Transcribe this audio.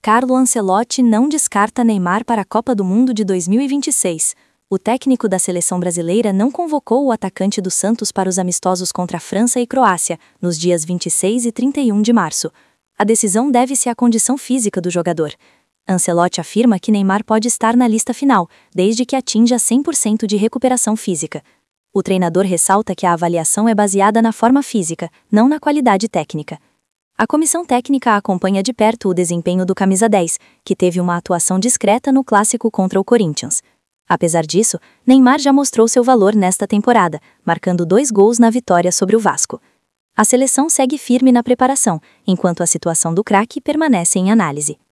Carlo Ancelotti não descarta Neymar para a Copa do Mundo de 2026. O técnico da seleção brasileira não convocou o atacante do Santos para os amistosos contra a França e Croácia, nos dias 26 e 31 de março. A decisão deve-se à condição física do jogador. Ancelotti afirma que Neymar pode estar na lista final, desde que atinja 100% de recuperação física. O treinador ressalta que a avaliação é baseada na forma física, não na qualidade técnica. A comissão técnica acompanha de perto o desempenho do camisa 10, que teve uma atuação discreta no clássico contra o Corinthians. Apesar disso, Neymar já mostrou seu valor nesta temporada, marcando 2 gols na vitória sobre o Vasco. A seleção segue firme na preparação, enquanto a situação do craque permanece em análise.